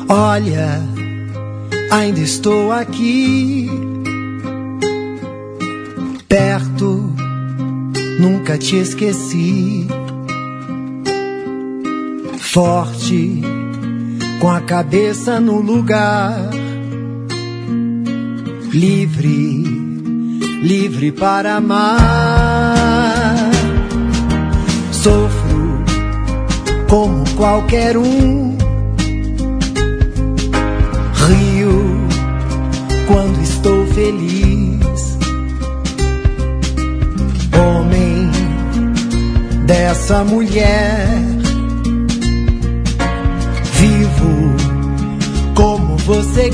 Olha, ainda estou aqui, perto, nunca te esqueci. Forte, com a cabeça no lugar, livre, livre para amar. Sofro como qualquer um, rio quando estou feliz. Homem dessa mulher, vivo como você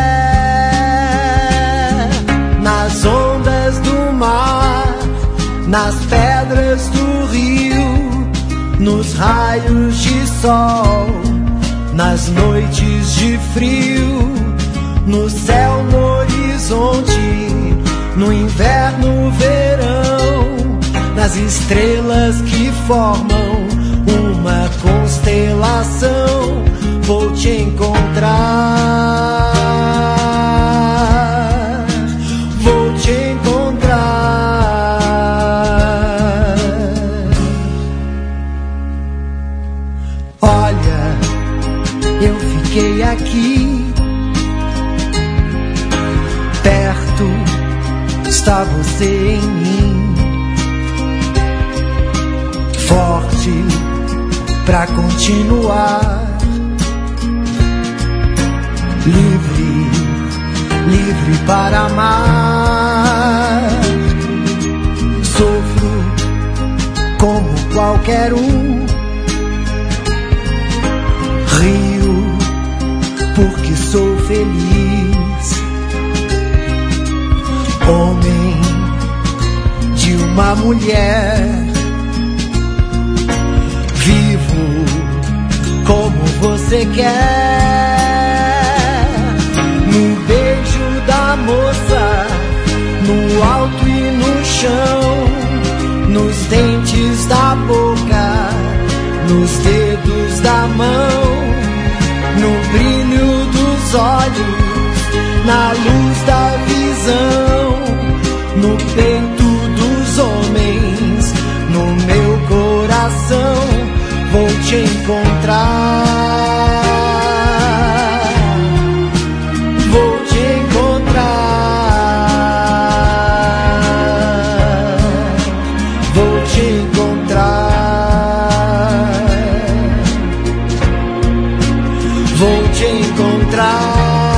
quer. Nas ondas do mar, nas pedras do rio, nos raios de sol, nas noites de frio, no céu, no horizonte, no inverno, verão, nas estrelas que formam uma constelação, vou te encontrar, vou te encontrar. Olha, eu fiquei aqui, perto está você em mim, forte pra continuar, livre, livre para amar. Sofro como qualquer um, rio porque sou feliz. Homem de uma mulher, vivo como você quer. No beijo da moça, no alto e no chão, nos dentes da boca, nos dedos da mão, no brilho dos olhos, na luz da visão, no peito dos homens, no meu coração, vou te encontrar, vou te encontrar, vou te encontrar, vou te encontrar.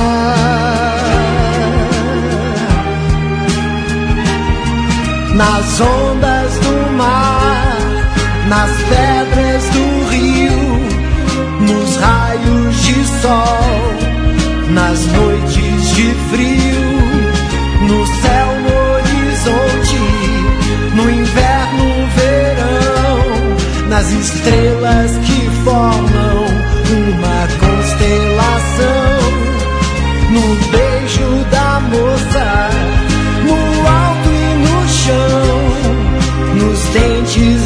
Nas ondas do mar, nas pedras do rio, nos raios de sol, nas noites de frio, no céu, no horizonte, no inverno, verão, nas estrelas que formam uma constelação, no beijo da moça, no alto e no chão, nos dentes